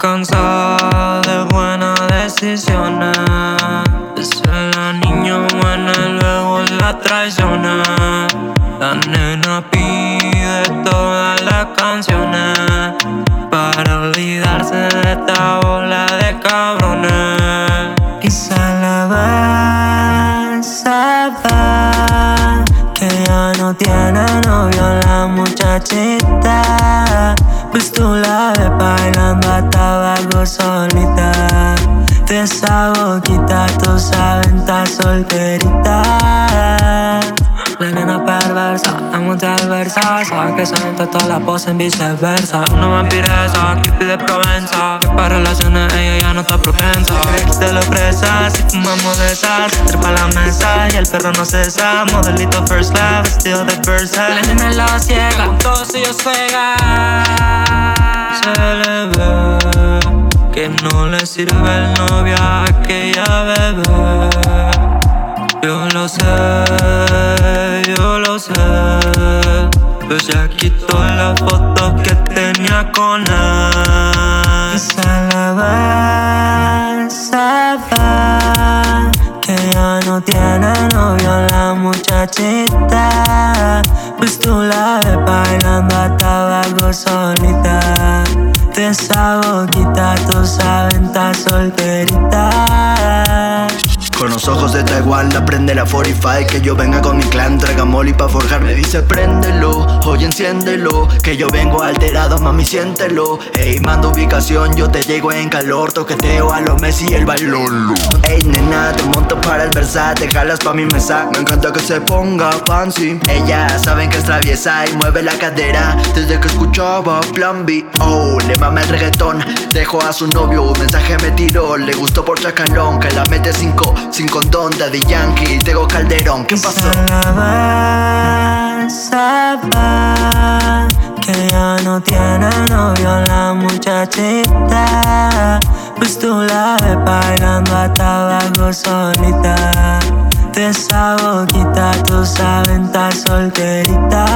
cansada de buenas decisiones. De ser la niña buena y luego la traiciona. La nena pide todas las canciones para olvidarse de esta bola de cabrones. Quizá la ves saber que ya no tiene novio la muchachita, pues tú la ves bailando a tabaco solita. De esa boquita tú sabes, estás solterita. La nena perversa, la multiversa, sabe que se avienta toda la pose en viceversa. Una vampiresa, creepy de Provenza, que para relaciones ella ya no está propensa. Te lo ofrezas si fumamos de esas, trepa la mesa y el perro no cesa. Modelito first class, vestido de Versa. La nena la ciega, con todos ellos juega. Se le ve que no le sirve el novio a aquella bebé. Yo lo sé, pues ya quitó la foto que tenía con él. Quizá la ves saber que ya no tiene novio la muchachita, pues tú la ves bailando a tabaco solita. De esa boquita tú sabes, estás solterita. Con los ojos de Taiwán la prende la 45. Que yo venga con mi clan, traiga molly pa' forjar. Me dice préndelo, oye enciéndelo, que yo vengo alterado, mami siéntelo. Ey, mando ubicación, yo te llego en calor. Toqueteo a los Messi y el balón. Ey nena, te monto para el Versace, jalas pa' mi mesa. Me encanta que se ponga fancy. Ella saben que es traviesa y mueve la cadera desde que escuchaba Plan B. Oh, le mama el reggaetón, dejó a su novio, un mensaje me tiró. Le gustó por chacalón, que la mete sin condón. Daddy Yankee, Tego Calderón, ¿qué pasó? La ves saber que ya no tiene novio la muchachita, pues tú la ves bailando a tabaco solita. De esa boquita tú sabes, estás solterita.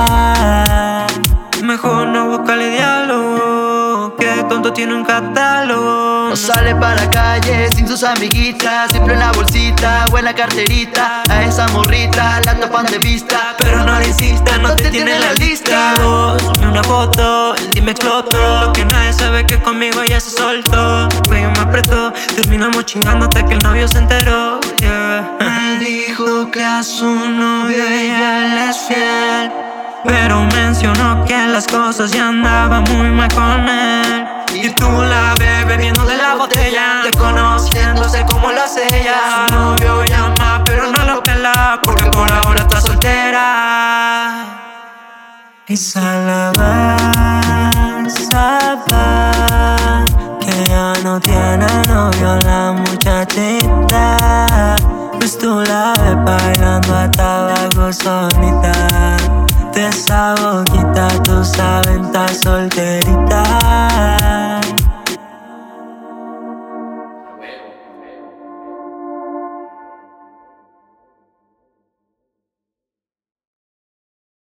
Mejor no buscarle diálogo, que tonto tiene un catálogo. No sale para la calle sin sus amiguitas, siempre en la bolsita o en la carterita. A esa morrita la tapan de vista, pero no le insistas, no te tiene en la lista. Sube una foto, el día me explotó. Lo que nadie sabe que conmigo ella se soltó. Cuello me apretó, terminamos chingando hasta que el novio se enteró, yeah. Me dijo que a su novio ella le es fiel, pero mencionó que las cosas ya andaban muy mal con él. Y tú la ves bebiendo de la botella, desconociéndose como lo hace ella. Su novio llama pero no lo pela, porque por ahora está soltera. Quizá la ves saber que ya no tiene novio la muchachita, pues tú la ves bailando a tabaco solita. De esa boquita tú sabes,